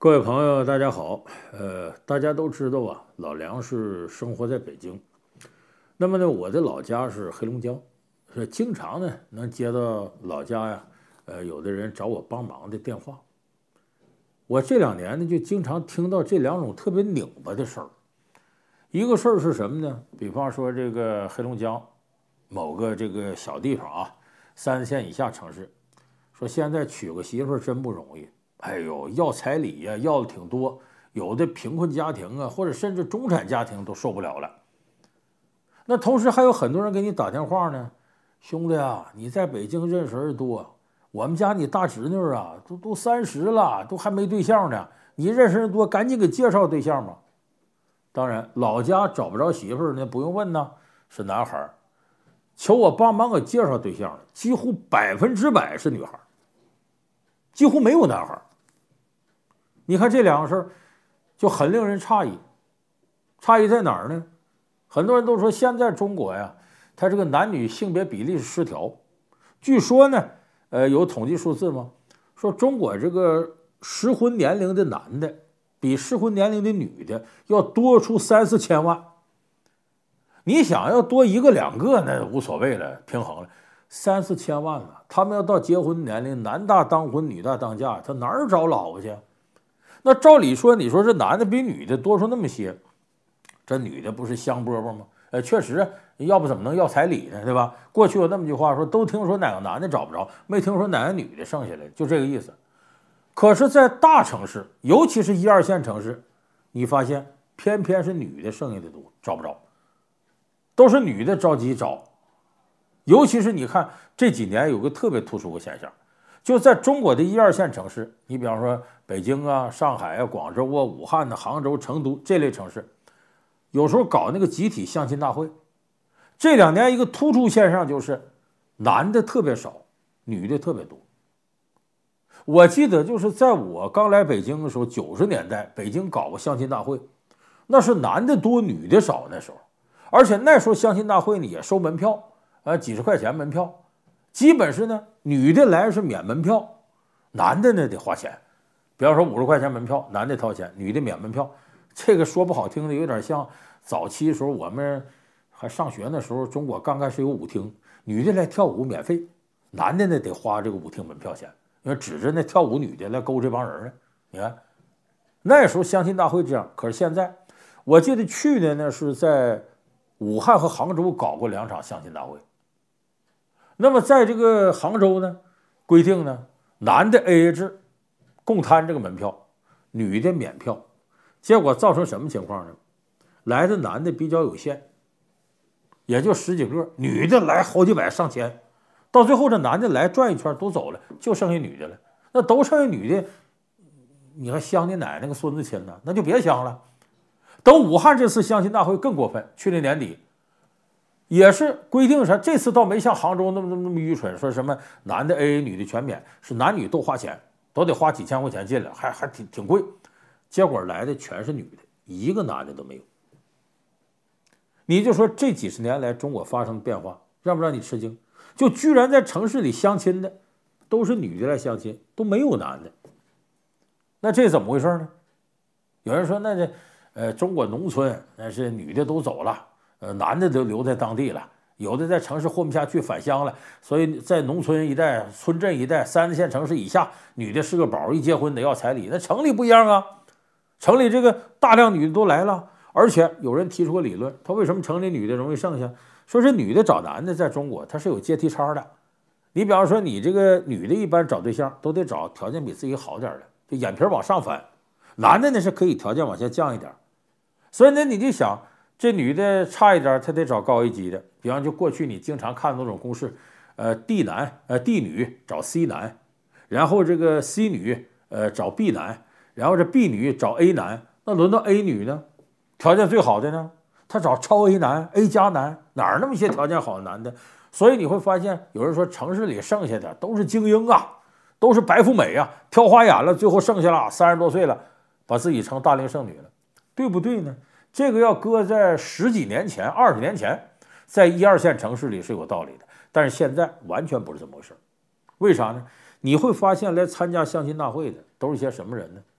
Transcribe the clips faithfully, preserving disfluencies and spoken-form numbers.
各位朋友，大家好。呃，大家都知道啊，老梁是生活在北京。那么呢，我的老家是黑龙江，是经常呢能接到老家呀，呃，有的人找我帮忙的电话。我这两年呢，就经常听到这两种特别拧巴的事儿。一个事儿是什么呢？比方说这个黑龙江某个这个小地方啊，三四线以下城市，说现在娶个媳妇儿真不容易。哎呦，要彩礼呀、啊，要的挺多，有的贫困家庭啊，或者甚至中产家庭都受不了了。那同时还有很多人给你打电话呢，兄弟啊，你在北京认识人多，我们家你大侄女啊，都都三十了，都还没对象呢，你认识人多，赶紧给介绍对象吧。当然，老家找不着媳妇儿呢，不用问呢，是男孩儿，求我帮忙给介绍对象的，几乎百分之百是女孩儿，几乎没有男孩儿。你看这两个事儿就很令人诧异，诧异在哪儿呢？很多人都说现在中国呀，它这个男女性别比例是失调。据说呢，呃，有统计数字吗？说中国这个适婚年龄的男的比适婚年龄的女的要多出三四千万。你想要多一个两个那无所谓了，平衡了，三四千万了，他们要到结婚年龄，男大当婚，女大当嫁，他哪儿找老婆去？那照理说，你说这男的比女的多出那么些，这女的不是香饽饽吗？呃，确实，要不怎么能要彩礼呢？对吧？过去有那么句话说，都听说哪个男的找不着，没听说哪个女的剩下来，就这个意思。可是，在大城市，尤其是一二线城市，你发现偏偏是女的剩下的多，找不着，都是女的着急找。尤其是你看这几年有个特别突出的现象。就在中国的一二线城市，你比方说北京啊、上海啊、广州啊、武汉啊、杭州、成都这类城市，有时候搞那个集体相亲大会。这两年一个突出现象就是，男的特别少，女的特别多。我记得就是在我刚来北京的时候，九十年代北京搞过相亲大会，那是男的多，女的少那时候，而且那时候相亲大会呢也收门票，呃，几十块钱门票。基本是呢，女的来是免门票，男的呢得花钱。比方说五十块钱门票，男的掏钱，女的免门票。这个说不好听的，有点像早期的时候我们还上学那时候，中国刚开始有舞厅，女的来跳舞免费，男的呢得花这个舞厅门票钱，因为指着那跳舞女的来勾这帮人呢。你看那时候相亲大会这样，可是现在，我记得去年呢是在武汉和杭州搞过两场相亲大会。那么在这个杭州呢，规定呢，男的 A A 制，共摊这个门票，女的免票。结果造成什么情况呢？来的男的比较有限，也就十几个，女的来好几百上千，到最后这男的来转一圈都走了，就剩下女的了。那都剩下女的，你还相你奶奶个孙子亲呢？那就别相了。等武汉这次相亲大会更过分，去年年底。也是规定啥？这次倒没像杭州那么那么那么愚蠢，说什么男的 A A 女的全免，是男女都花钱，都得花几千块钱进来，还还挺挺贵。结果来的全是女的，一个男的都没有。你就说这几十年来中国发生的变化，让不让你吃惊？就居然在城市里相亲的都是女的来相亲，都没有男的。那这怎么回事呢？有人说，那这呃中国农村那是女的都走了。呃，男的都留在当地了，有的在城市混不下去返乡了，所以在农村一带、村镇一带、三四线城市以下，女的是个宝，一结婚得要彩礼。那城里不一样啊，城里这个大量女的都来了，而且有人提出个理论，他为什么城里女的容易剩下？说是女的找男的在中国它是有阶梯差的。你比方说，你这个女的一般找对象都得找条件比自己好点的，就眼皮往上翻，男的呢是可以条件往下降一点，所以呢你就想。这女的差一点，她得找高一级的。比方就过去你经常看那种公式，呃，D 男呃 D 女找 C 男，然后这个 C 女呃找 B 男，然后这 B 女找 A 男，那轮到 A 女呢，条件最好的呢，她找超 A 男 A 加男，哪儿那么些条件好的男的？所以你会发现，有人说城市里剩下的都是精英啊，都是白富美啊，挑花眼了，最后剩下了三十多岁了，把自己成大龄剩女了，对不对呢？这个要搁在十几年前、二十年前，在一二线城市里是有道理的，但是现在完全不是这么回事。为啥呢？你会发现来参加相亲大会的都是些什么人呢？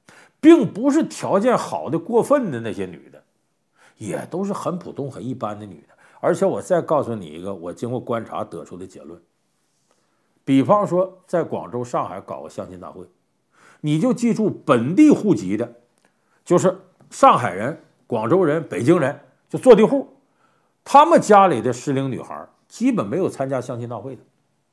并不是条件好的过分的那些女的，也都是很普通很一般的女的。而且我再告诉你一个我经过观察得出的结论，比方说在广州、上海搞个相亲大会，你就记住本地户籍的，就是上海人、广州人、北京人，就坐地户，他们家里的适龄女孩基本没有参加相亲大会的，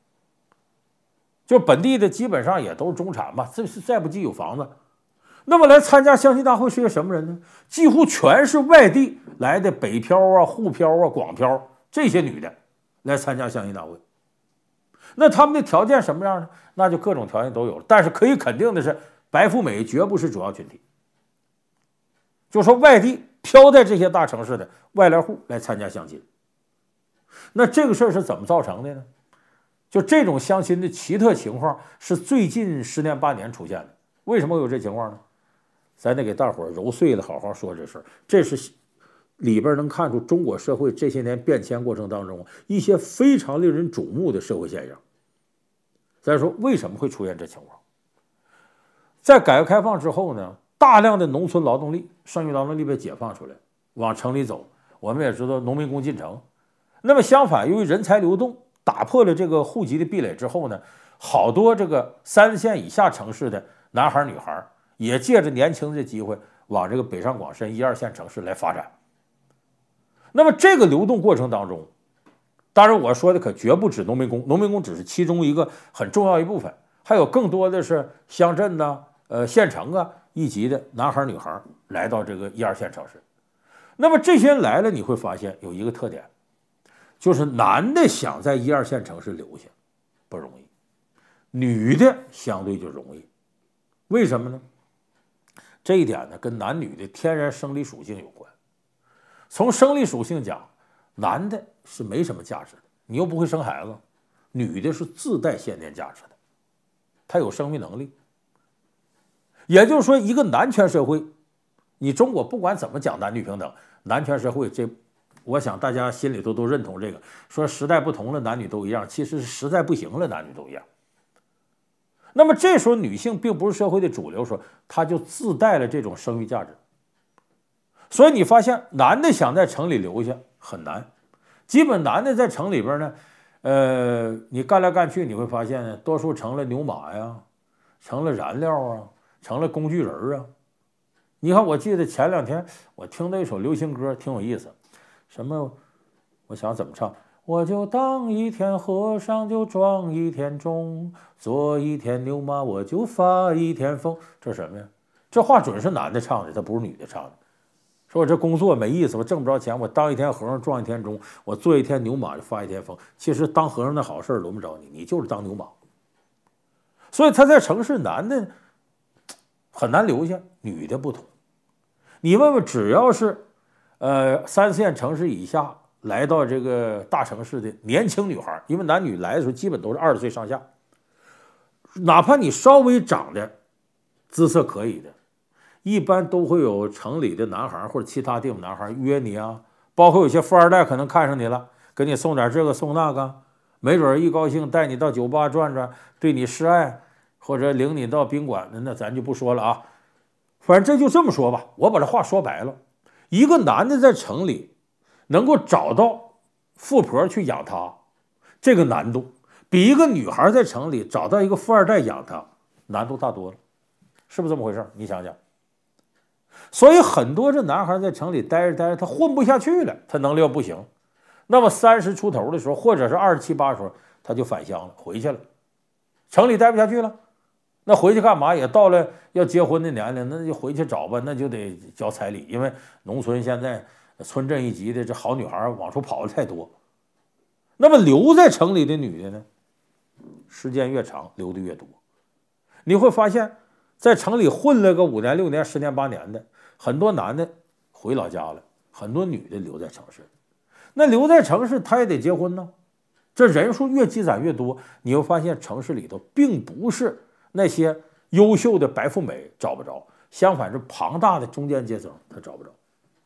就本地的基本上也都是中产嘛，这是再不济有房子。那么来参加相亲大会是个什么人呢？几乎全是外地来的北漂啊、沪漂啊、广漂这些女的来参加相亲大会。那他们的条件什么样呢？那就各种条件都有了。但是可以肯定的是，白富美绝不是主要群体。就说外地漂在这些大城市的外来户来参加相亲，那这个事儿是怎么造成的呢？就这种相亲的奇特情况是最近十年八年出现的。为什么会有这情况呢？咱得给大伙儿揉碎了好好说这事儿。这是里边能看出中国社会这些年变迁过程当中一些非常令人瞩目的社会现象。再说为什么会出现这情况？在改革开放之后呢，大量的农村劳动力、剩余劳动力被解放出来，往城里走。我们也知道农民工进城。那么相反，由于人才流动打破了这个户籍的壁垒之后呢，好多这个三线以下城市的男孩女孩也借着年轻的机会往这个北上广深一二线城市来发展。那么这个流动过程当中，当然我说的可绝不止农民工，农民工只是其中一个很重要一部分，还有更多的是乡镇呐、呃县城啊一级的男孩女孩来到这个一二线城市。那么这些人来了，你会发现有一个特点，就是男的想在一二线城市留下不容易，女的相对就容易。为什么呢？这一点呢跟男女的天然生理属性有关。从生理属性讲，男的是没什么价值的，你又不会生孩子；女的是自带先天价值的，她有生育能力。也就是说，一个男权社会，你中国不管怎么讲男女平等，男权社会这，我想大家心里头都认同这个，说时代不同了，男女都一样，其实是时代不行了，男女都一样。那么这时候女性并不是社会的主流，说她就自带了这种生育价值。所以你发现男的想在城里留下很难，基本男的在城里边呢，呃，你干来干去，你会发现呢，多数成了牛马呀，成了燃料啊，成了工具人啊。你看，我记得前两天我听到一首流行歌，挺有意思，什么，我想怎么唱，我就当一天和尚就撞一天钟，做一天牛马我就发一天疯。这什么呀？这话准是男的唱的，他不是女的唱的。说我这工作没意思，我挣不着钱，我当一天和尚撞一天钟，我做一天牛马就发一天疯。其实当和尚的好事轮不着你，你就是当牛马。所以他在城市，男的很难留下，女的不同。你问问，只要是呃三线城市以下来到这个大城市的年轻女孩，因为男女来的时候基本都是二十岁上下，哪怕你稍微长得姿色可以的，一般都会有城里的男孩或者其他地方男孩约你啊，包括有些富二代可能看上你了，给你送点这个送那个，没准一高兴带你到酒吧转转，对你示爱，或者领你到宾馆的，那咱就不说了啊。反正这就这么说吧，我把这话说白了，一个男的在城里能够找到富婆去养他，这个难度比一个女孩在城里找到一个富二代养她难度大多了，是不是这么回事？你想想。所以很多这男孩在城里待着待着，他混不下去了，他能力要不行，那么三十出头的时候，或者是二十七八的时候，他就返乡了，回去了，城里待不下去了，那回去干嘛？也到了要结婚的年龄，那就回去找吧，那就得交彩礼，因为农村现在村镇一级的这好女孩往出跑的太多。那么留在城里的女的呢，时间越长留的越多。你会发现在城里混了个五年六年十年八年的，很多男的回老家了，很多女的留在城市。那留在城市他也得结婚呢，这人数越积攒越多，你会发现城市里头并不是那些优秀的白富美找不着，相反是庞大的中间阶层他找不着。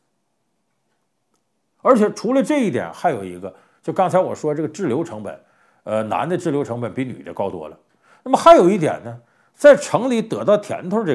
而且除了这一点，还有一个，就刚才我说这个滞留成本，呃，男的滞留成本比女的高多了。那么还有一点呢，在城里得到甜头这个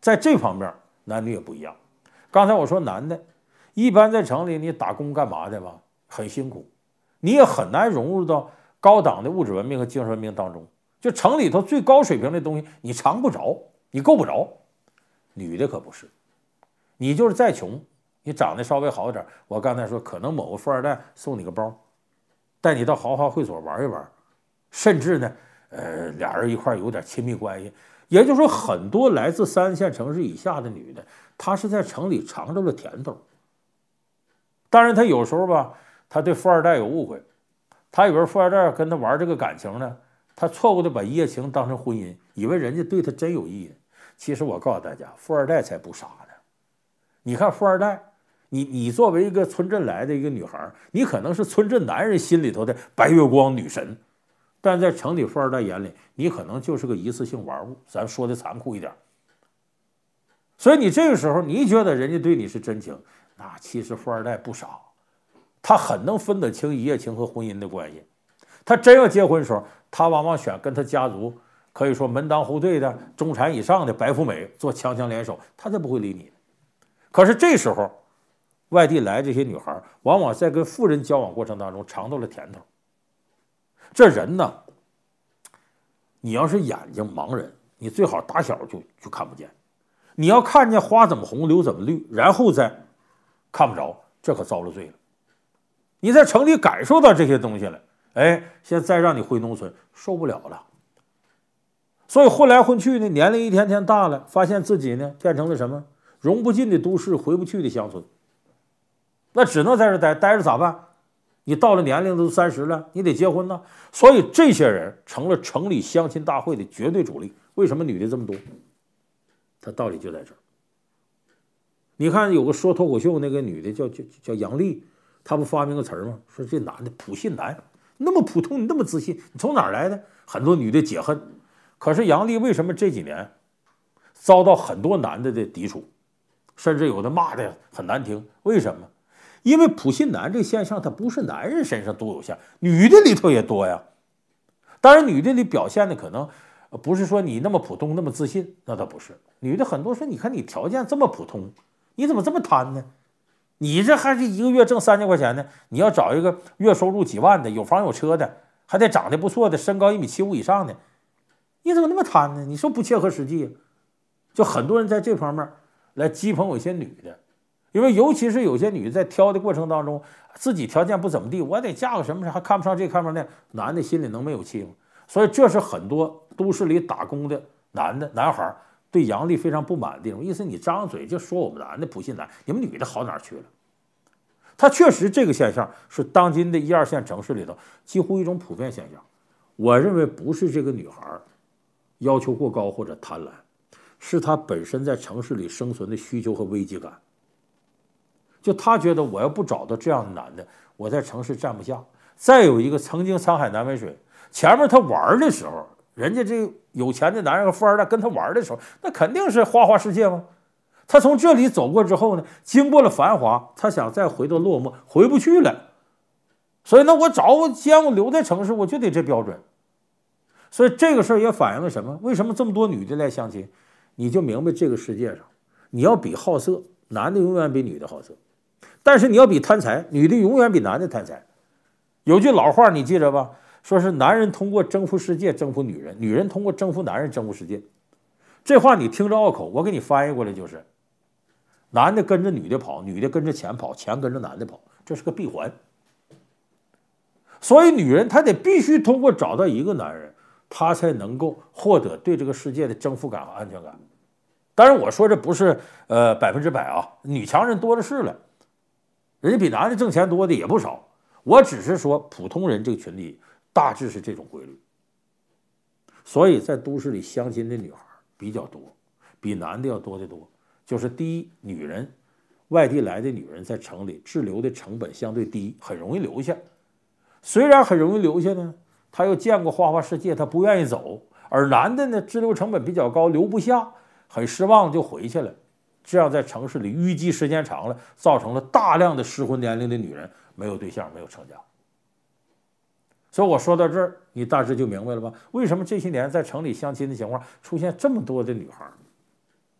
在这方面男女也不一样。刚才我说男的，一般在城里你打工干嘛的吧，很辛苦，你也很难融入到高档的物质文明和精神文明当中。就城里头最高水平的东西，你尝不着，你够不着。女的可不是，你就是再穷，你长得稍微好点，我刚才说可能某个富二代送你个包，带你到豪华会所玩一玩，甚至呢，呃，俩人一块有点亲密关系。也就是说，很多来自三线城市以下的女的，她是在城里尝着了甜头。当然，她有时候吧，她对富二代有误会，她以为富二代跟她玩这个感情呢，她错误的把一夜情当成婚姻，以为人家对她真有意呢。其实我告诉大家，富二代才不傻呢。你看富二代，你你作为一个村镇来的一个女孩，你可能是村镇男人心里头的白月光女神。但在城里富二代眼里，你可能就是个一次性玩物，咱说的残酷一点。所以你这个时候，你觉得人家对你是真情，那其实富二代不傻，他很能分得清一夜情和婚姻的关系。他真要结婚的时候，他往往选跟他家族可以说门当户对的中产以上的白富美做强强联手，他才不会理你。可是这时候，外地来这些女孩，往往在跟富人交往过程当中尝到了甜头。这人呢，你要是眼睛盲人，你最好打小就就看不见。你要看见花怎么红，柳怎么绿，然后再看不着，这可遭了罪了。你在城里感受到这些东西了，哎，现在再让你回农村，受不了了。所以混来混去呢，年龄一天天大了，发现自己呢变成了什么？融不进的都市，回不去的乡村。那只能在这待，待着咋办？你到了年龄都三十了，你得结婚呢。所以这些人成了城里相亲大会的绝对主力。为什么女的这么多？它道理就在这儿。你看有个说脱口秀那个女的叫叫叫杨丽，她不发明个词儿吗？说这男的普信男，那么普通，你那么自信，你从哪儿来的？很多女的解恨。可是杨丽为什么这几年遭到很多男的的抵触，甚至有的骂的很难听？为什么？因为普信男这现象，它不是男人身上都有像，女的里头也多呀。当然，女的里表现的可能不是说你那么普通、那么自信，那倒不是。女的很多说，你看你条件这么普通，你怎么这么贪呢？你这还是一个月挣三千块钱呢，你要找一个月收入几万的，有房有车的，还得长得不错的，身高一米七五以上的，你怎么那么贪呢？你说不切合实际。就很多人在这方面来讥讽有些女的。因为尤其是有些女的在挑的过程当中，自己条件不怎么地，我得嫁个什么还看不上这看不上那，男的心里能没有气吗？所以这是很多都市里打工的男的男孩对杨丽非常不满的地方。意思你张嘴就说我们男的普信男，你们女的好哪儿去了？他确实这个现象是当今的一二线城市里头几乎一种普遍现象。我认为不是这个女孩要求过高或者贪婪，是她本身在城市里生存的需求和危机感。就他觉得我要不找到这样的男的，我在城市站不下。再有一个，曾经沧海难为水，前面他玩的时候，人家这有钱的男人和富二代跟他玩的时候，那肯定是花花世界嘛。他从这里走过之后呢，经过了繁华，他想再回到落寞，回不去了。所以呢，我找我既然我留在城市，我就得这标准。所以这个事儿也反映了什么？为什么这么多女的来相亲？你就明白这个世界上，你要比好色，男的永远比女的好色。但是你要比贪财，女的永远比男的贪财。有句老话你记着吧，说是男人通过征服世界征服女人，女人通过征服男人征服世界。这话你听着拗口，我给你翻译过来就是：男的跟着女的跑，女的跟着钱跑，钱跟着男的跑，这是个闭环。所以女人她得必须通过找到一个男人，她才能够获得对这个世界的征服感和安全感。当然我说这不是呃百分之百啊，女强人多的是了。人家比男的挣钱多的也不少，我只是说普通人这个群体大致是这种规律。所以在都市里相亲的女孩比较多，比男的要多得多。就是第一，女人外地来的女人在城里滞留的成本相对低，很容易留下。虽然很容易留下呢，她又见过花花世界，她不愿意走。而男的呢，滞留成本比较高，留不下，很失望就回去了。这样在城市里淤积时间长了，造成了大量的适婚年龄的女人没有对象，没有成家。所以我说到这儿，你大致就明白了吧？为什么这些年在城里相亲的情况出现这么多的女孩？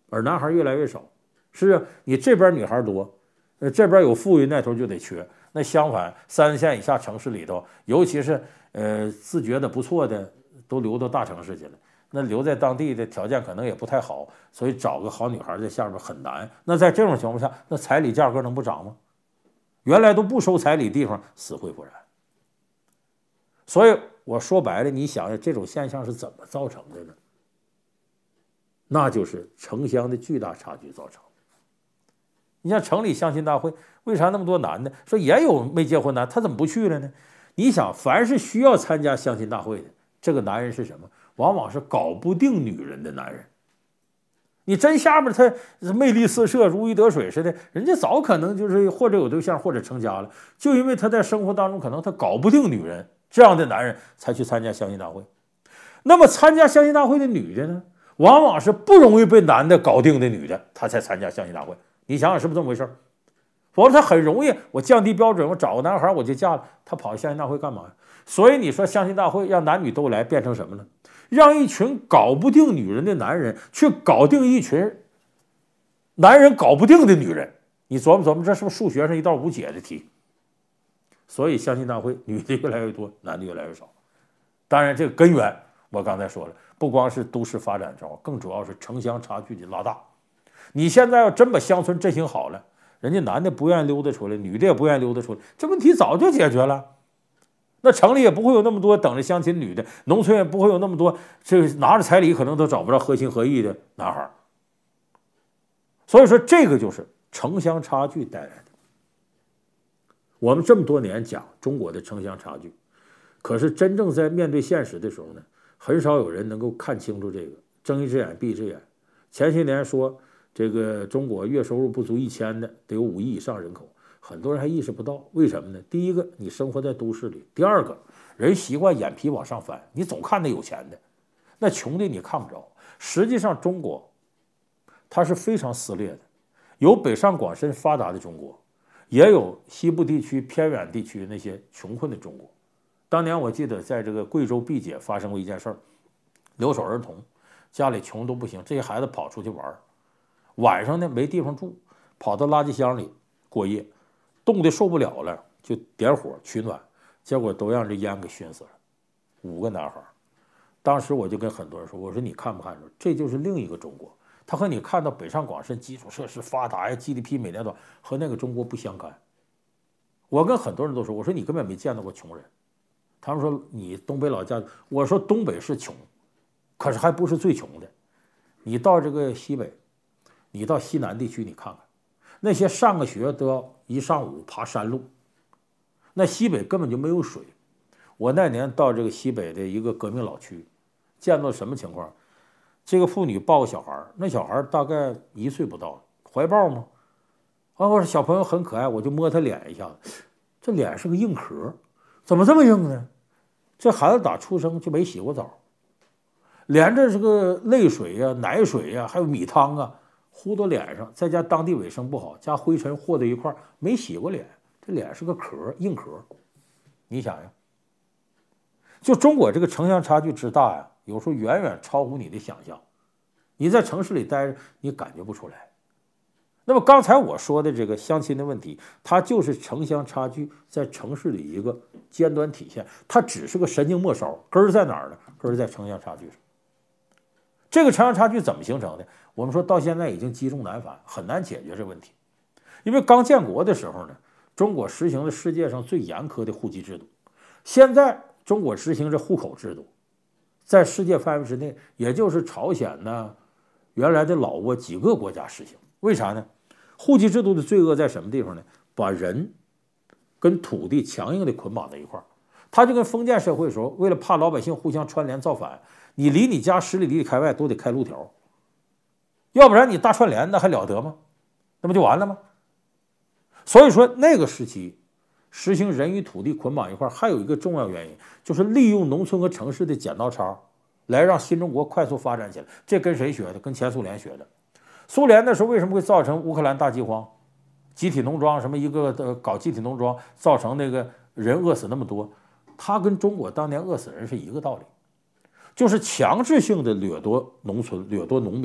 而男孩越来越少。是啊，你这边女孩多，呃，这边有富裕，那头就得缺。那相反，三四线以下城市里头，尤其是呃自觉的不错的，都流到大城市去了。那留在当地的条件可能也不太好，所以找个好女孩在下边很难。那在这种情况下，那彩礼价格能不涨吗？原来都不收彩礼地方死灰复燃。所以我说白了，你想想这种现象是怎么造成的呢？那就是城乡的巨大差距造成。你像城里相亲大会，为啥那么多男的？说也有没结婚男，他怎么不去了呢？你想，凡是需要参加相亲大会的，这个男人是什么？往往是搞不定女人的男人。你真下边他魅力四射、如鱼得水似的，人家早可能就是或者有对象，或者成家了。就因为他在生活当中可能他搞不定女人，这样的男人才去参加相亲大会。那么参加相亲大会的女的呢，往往是不容易被男的搞定的女的，她才参加相亲大会。你想想是不是这么回事？否则他很容易，我降低标准，我找个男孩我就嫁了，他跑相亲大会干嘛呀？所以你说相亲大会让男女都来，变成什么呢？让一群搞不定女人的男人去搞定一群男人搞不定的女人。你琢磨琢磨，这是不是数学上一道无解的题？所以相亲大会女的越来越多，男的越来越少。当然，这个根源我刚才说了，不光是都市发展着，更主要是城乡差距的拉大。你现在要真把乡村振兴好了，人家男的不愿意溜达出来，女的也不愿意溜达出来，这问题早就解决了。那城里也不会有那么多等着相亲女的，农村也不会有那么多这拿着彩礼可能都找不着合情合意的男孩。所以说，这个就是城乡差距带来的。我们这么多年讲中国的城乡差距，可是真正在面对现实的时候呢，很少有人能够看清楚这个，睁一只眼闭一只眼。前些年说这个中国月收入不足一千的得有五亿以上人口，很多人还意识不到。为什么呢？第一个，你生活在都市里；第二个，人习惯眼皮往上翻，你总看那有钱的，那穷的你看不着。实际上，中国它是非常撕裂的，有北上广深发达的中国，也有西部地区偏远地区那些穷困的中国。当年我记得在这个贵州毕节发生过一件事儿，留守儿童家里穷都不行，这些孩子跑出去玩，晚上呢没地方住，跑到垃圾箱里过夜，冻得受不了了，就点火取暖，结果都让这烟给熏死了，五个男孩。当时我就跟很多人说，我说你看不看出这就是另一个中国，他和你看到北上广深基础设施发达呀 G D P 每年多和那个中国不相干。我跟很多人都说，我说你根本没见到过穷人。他们说你东北老家，我说东北是穷，可是还不是最穷的。你到这个西北，你到西南地区你看看，那些上个学都要一上午爬山路，那西北根本就没有水。我那年到这个西北的一个革命老区，见到什么情况？这个妇女抱个小孩，那小孩大概一岁不到，怀抱吗？啊，我说小朋友很可爱，我就摸他脸一下子，这脸是个硬壳，怎么这么硬呢？这孩子打出生就没洗过澡，连着这个泪水呀、奶水呀，还有米汤啊，糊到脸上，再加当地卫生不好，加灰尘和在一块，没洗过脸，这脸是个壳，硬壳。你想想，就中国这个城乡差距之大呀，有时候远远超乎你的想象。你在城市里待着，你感觉不出来。那么刚才我说的这个相亲的问题，它就是城乡差距在城市里一个尖端体现，它只是个神经末梢，根儿在哪儿呢？根儿在城乡差距上。这个城乡差距怎么形成的？我们说到现在已经积重难返，很难解决这问题。因为刚建国的时候呢，中国实行了世界上最严苛的户籍制度，现在中国实行这户口制度，在世界范围之内，也就是朝鲜呢、原来的老挝几个国家实行。为啥呢？户籍制度的罪恶在什么地方呢？把人跟土地强硬的捆绑在一块儿。他就跟封建社会的时候，为了怕老百姓互相串联造反，你离你家十里里开外都得开路条，要不然你大串联那还了得吗？那不就完了吗？所以说那个时期实行人与土地捆绑一块儿，还有一个重要原因，就是利用农村和城市的剪刀差来让新中国快速发展起来。这跟谁学的？跟前苏联学的。苏联那时候为什么会造成乌克兰大饥荒，集体农庄什么一个呃搞集体农庄，造成那个人饿死那么多？它跟中国当年饿死人是一个道理，就是强制性的掠夺农村、掠夺农民，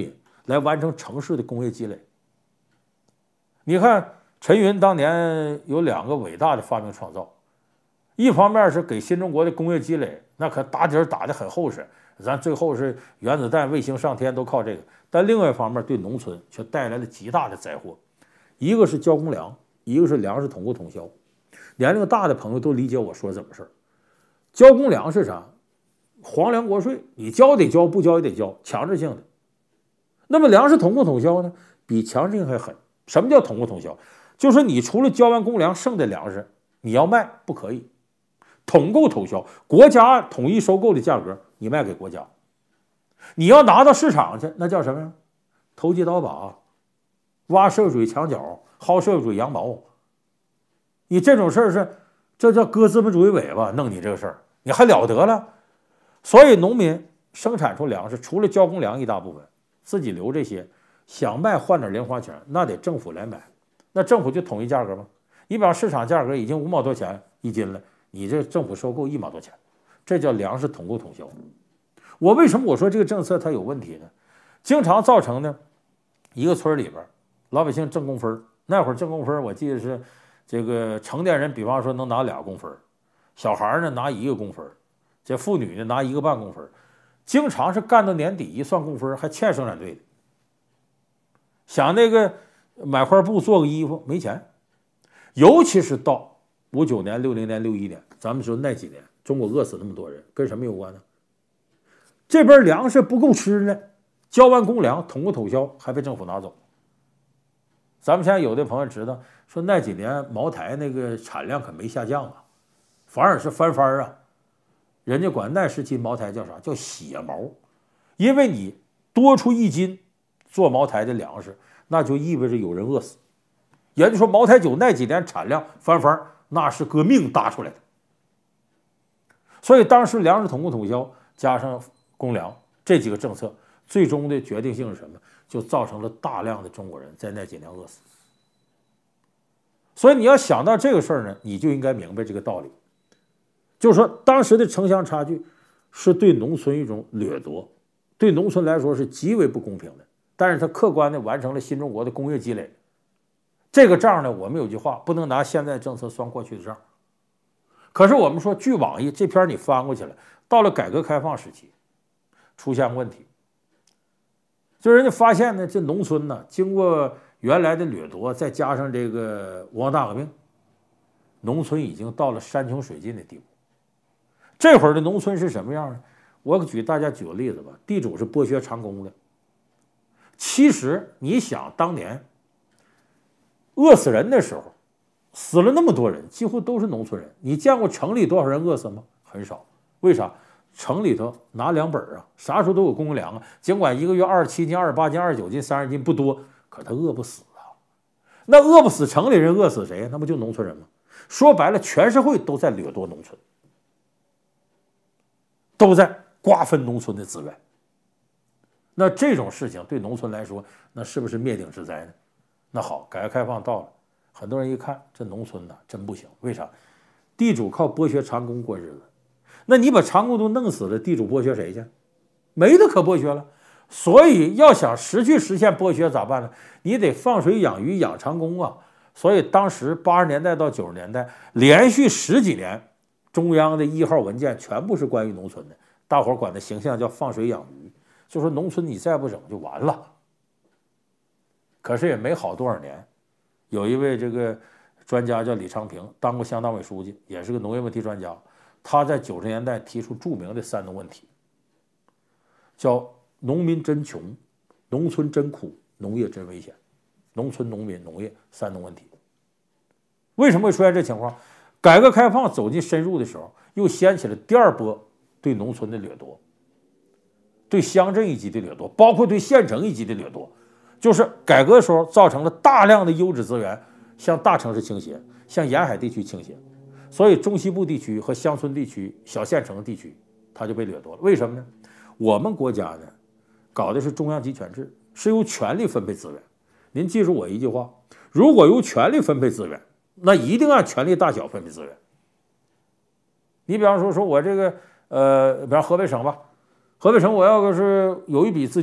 来完成城市的工业积累。你看陈云当年有两个伟大的发明创造，一方面是给新中国的工业积累，那可打底儿打得很厚实，咱最后是原子弹、卫星上天都靠这个。但另外一方面对农村却带来了极大的灾祸，一个是交公粮，一个是粮食统购统销。年龄大的朋友都理解我说怎么事儿。交公粮是啥？皇粮国税，你交得交，不交也得交，强制性的。那么粮食统购统销呢，比强制性还狠。什么叫统购统销？就是你除了交完公粮，剩的粮食你要卖不可以。统购统销，国家统一收购的价格，你卖给国家。你要拿到市场去，那叫什么呀？投机倒把，挖涉水墙角，薅涉水羊毛。你这种事儿是，这叫割资本主义尾巴，弄你这个事儿，你还了得了？所以农民生产出粮食，除了交公粮一大部分，自己留这些，想卖换点零花钱，那得政府来买。那政府就统一价格吗？你比方市场价格已经五毛多钱一斤了，你这政府收购一毛多钱，这叫粮食统购统销。我为什么我说这个政策它有问题呢？经常造成呢，一个村里边老百姓挣工分，那会儿挣工分，我记得是这个成年人，比方说能拿俩工分，小孩呢拿一个工分，这妇女呢拿一个半工分，经常是干到年底一算工分还欠生产队的。想那个买块布做个衣服没钱，尤其是到五九年、六零年、六一年，咱们说那几年中国饿死那么多人，跟什么有关呢？这边粮食不够吃呢，交完公粮统购统销还被政府拿走。咱们现在有的朋友知道说那几年茅台那个产量可没下降啊，反而是翻番啊。人家管那时期茅台叫啥？叫血毛，因为你多出一斤做茅台的粮食，那就意味着有人饿死。也就是说，茅台酒那几年产量翻番，那是革命搭出来的。所以当时粮食统购统销加上公粮这几个政策，最终的决定性是什么？就造成了大量的中国人在那几年饿死。所以你要想到这个事儿呢，你就应该明白这个道理，就是说当时的城乡差距是对农村一种掠夺，对农村来说是极为不公平的，但是它客观的完成了新中国的工业积累。这个账呢，我们有句话，不能拿现在政策算过去的账。可是我们说，据往义，这篇你翻过去了，到了改革开放时期，出现问题，就人家发现呢，这农村呢，经过原来的掠夺，再加上这个文化大革命，农村已经到了山穷水尽的地步。这会儿的农村是什么样呢？我举大家举个例子吧，地主是剥削长工的。其实你想，当年饿死人的时候，死了那么多人，几乎都是农村人。你见过城里多少人饿死吗？很少。为啥？城里头拿粮本啊，啥时候都有公粮啊。尽管一个月二十七斤、二十八斤、二十九斤、三十斤不多，可他饿不死啊。那饿不死城里人，饿死谁？那不就农村人吗？说白了，全社会都在掠夺农村，都在瓜分农村的资源。那这种事情对农村来说，那是不是灭顶之灾呢？那好，改革开放到了，很多人一看这农村呐，真不行。为啥？地主靠剥削长工过日子，那你把长工都弄死了，地主剥削谁去？没得可剥削了。所以要想实去实现剥削咋办呢？你得放水养鱼养长工啊。所以当时八十年代到九十年代，连续十几年，中央的一号文件全部是关于农村的，大伙儿管的形象叫放水养鱼，就说农村你再不整就完了。可是也没好多少年，有一位这个专家叫李昌平，当过乡党委书记，也是个农业问题专家。他在九十年代提出著名的三农问题，叫农民真穷、农村真苦、农业真危险。农村、农民、农业三农问题。为什么会出现这情况？改革开放走进深入的时候，又掀起了第二波对农村的掠夺，对乡镇一级的掠夺，包括对县城一级的掠夺。就是改革的时候造成了大量的优质资源向大城市倾斜，向沿海地区倾斜，所以中西部地区和乡村地区、小县城地区它就被掠夺了。为什么呢？我们国家呢搞的是中央集权制，是由权力分配资源。您记住我一句话，如果由权力分配资源，那一定按权力大小分配资源。你比方说说我这个呃比方河北省吧，河北省我要是有一笔资金，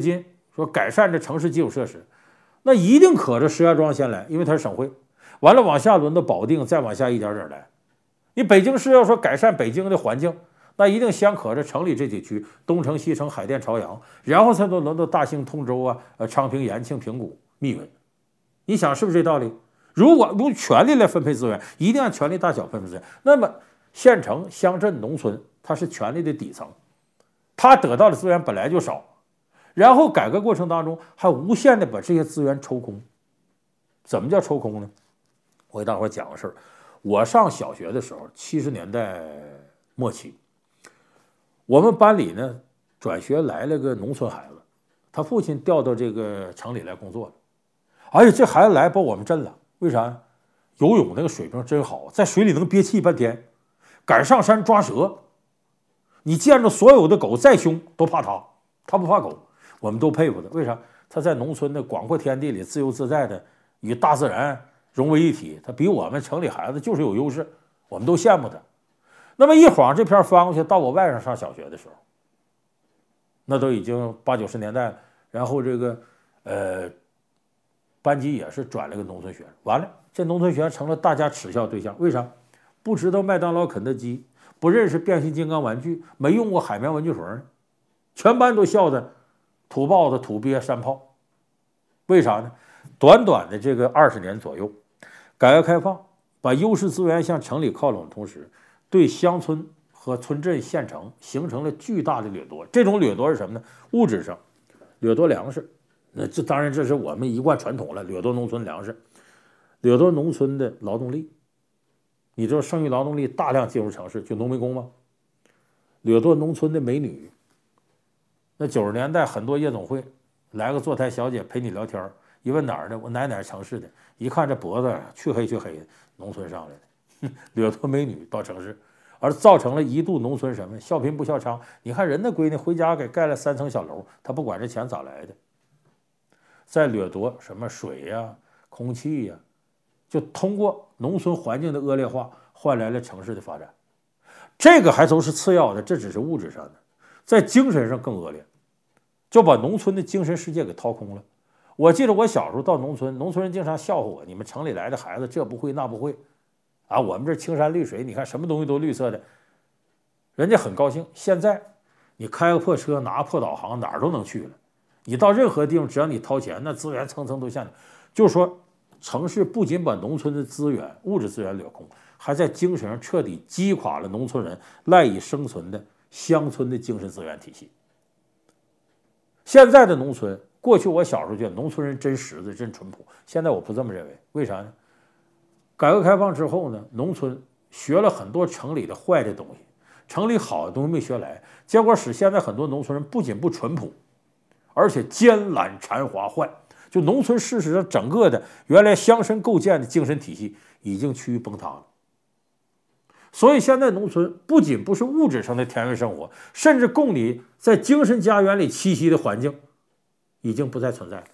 说改善这城市基础设施，那一定可着石家庄先来，因为它是省会，完了往下轮到保定，再往下一点点来。你北京市要说改善北京的环境，那一定先可着城里这几区，东城、西城、海淀、朝阳，然后才都轮到大兴、通州啊、呃昌平、延庆、平谷、密云。你想是不是这道理？如果用权力来分配资源，一定按权力大小分配资源。那么县城、乡镇、农村，它是权力的底层，它得到的资源本来就少，然后改革过程当中还无限的把这些资源抽空。怎么叫抽空呢？我给大伙讲个事儿。我上小学的时候，七十年代末期，我们班里呢转学来了个农村孩子，他父亲调到这个城里来工作了。哎呀，这孩子来把我们震了，为啥？游泳那个水平真好，在水里能憋气半天，敢上山抓蛇。你见着所有的狗再凶都怕他，他不怕狗，我们都佩服他。为啥？他在农村的广阔天地里自由自在的与大自然融为一体，他比我们城里孩子就是有优势，我们都羡慕他。那么一晃这篇翻过去，到我外甥上小学的时候，那都已经八九十年代了。然后这个呃班级也是转了个农村学生，完了这农村学生成了大家耻笑对象。为啥？不知道麦当劳、肯德基，不认识变形金刚玩具，没用过海绵文具盒呢，全班都笑的土豹子、土鳖、山炮。为啥呢？短短的这个二十年左右，改革开放把优势资源向城里靠拢的同时，对乡村和村镇、县城形成了巨大的掠夺。这种掠夺是什么呢？物质上掠夺粮食，那这当然这是我们一贯传统了，掠夺农村粮食，掠夺农村的劳动力。你知道剩余劳动力大量进入城市，就农民工吗？掠夺农村的美女。那九十年代很多夜总会来个坐台小姐陪你聊天，一问哪儿的，我哪哪城市的，一看这脖子黢黑黢黑的，农村上来的，掠夺美女到城市，而造成了一度农村什么笑贫不笑娼。你看人的闺女回家给盖了三层小楼，她不管这钱咋来的，在掠夺什么水呀、啊、空气呀、啊，就通过农村环境的恶劣化换来了城市的发展。这个还都是次要的，这只是物质上的，在精神上更恶劣，就把农村的精神世界给掏空了。我记得我小时候到农村，农村人经常笑话我：你们城里来的孩子这不会那不会啊，我们这青山绿水，你看什么东西都绿色的，人家很高兴。现在你开个破车，拿个破导航，哪儿都能去了。你到任何地方，只要你掏钱，那资源层层都向你。就是说，城市不仅把农村的资源、物质资源掠空，还在精神上彻底击垮了农村人赖以生存的乡村的精神资源体系。现在的农村，过去我小时候觉得农村人真实在、真淳朴，现在我不这么认为。为啥呢？改革开放之后呢，农村学了很多城里的坏的东西，城里好的东西没学来，结果使现在很多农村人不仅不淳朴，而且奸懒馋滑坏。就农村事实上整个的原来乡绅构建的精神体系已经趋于崩塌了。所以现在农村不仅不是物质上的田园生活，甚至供你在精神家园里栖息的环境已经不再存在了。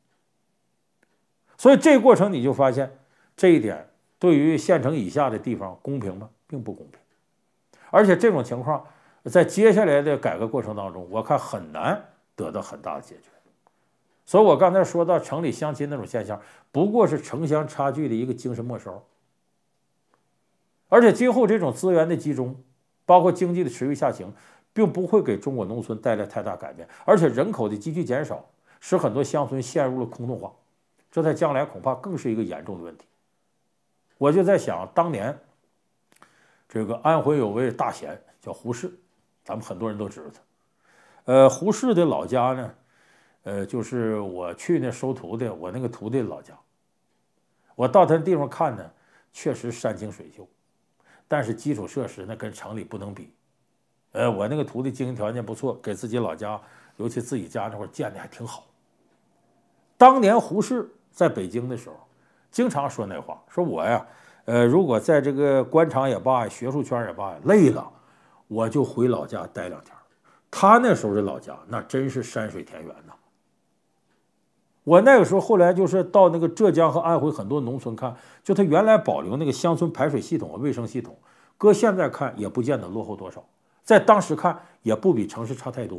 所以这个过程你就发现这一点对于县城以下的地方公平吗？并不公平。而且这种情况在接下来的改革过程当中，我看很难得到很大的解决。所以我刚才说到城里乡亲那种现象，不过是城乡差距的一个精神末梢。而且今后这种资源的集中，包括经济的持续下行，并不会给中国农村带来太大改变，而且人口的急剧减少，使很多乡村陷入了空洞化，这在将来恐怕更是一个严重的问题。我就在想，当年这个安徽有位大贤叫胡适，咱们很多人都知道他。呃，胡适的老家呢，呃，就是我去那收徒弟，我那个徒弟的老家。我到他那地方看呢，确实山清水秀，但是基础设施那跟城里不能比。呃，我那个徒弟经济条件不错，给自己老家，尤其自己家那会儿建的还挺好。当年胡适在北京的时候，经常说那话，说我呀，呃，如果在这个官场也罢，学术圈也罢，累了，我就回老家待两天。他那时候的老家那真是山水田园呐。我那个时候后来就是到那个浙江和安徽很多农村看，就他原来保留那个乡村排水系统和卫生系统，搁现在看也不见得落后多少，在当时看也不比城市差太多。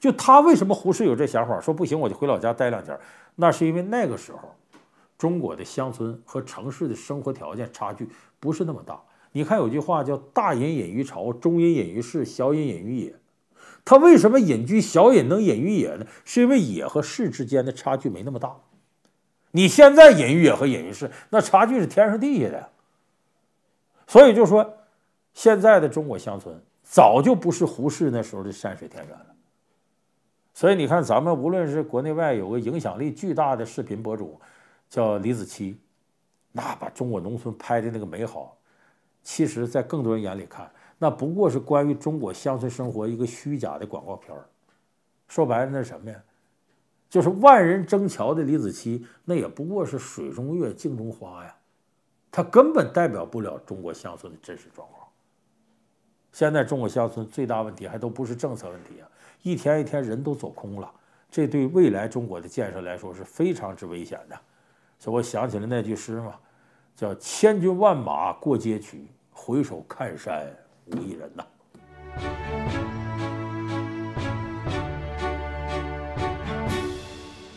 就他为什么胡适有这想法，说不行我就回老家待两天，那是因为那个时候中国的乡村和城市的生活条件差距不是那么大。你看有句话叫大隐隐于朝，中隐隐于市，小隐隐于野。他为什么隐居小隐能隐于野呢？是因为野和市之间的差距没那么大。你现在隐于野和隐于市，那差距是天上地下的。所以就说现在的中国乡村早就不是胡适那时候的山水田园了。所以你看咱们无论是国内外有个影响力巨大的视频博主叫李子柒，那把中国农村拍的那个美好，其实在更多人眼里看，那不过是关于中国乡村生活一个虚假的广告片儿。说白了那是什么呀？就是万人争瞧的李子柒，那也不过是水中月镜中花呀，它根本代表不了中国乡村的真实状况。现在中国乡村最大问题还都不是政策问题啊，一天一天人都走空了，这对未来中国的建设来说是非常之危险的。所以我想起了那句诗嘛，叫千军万马过街去，回首看山无一人呐。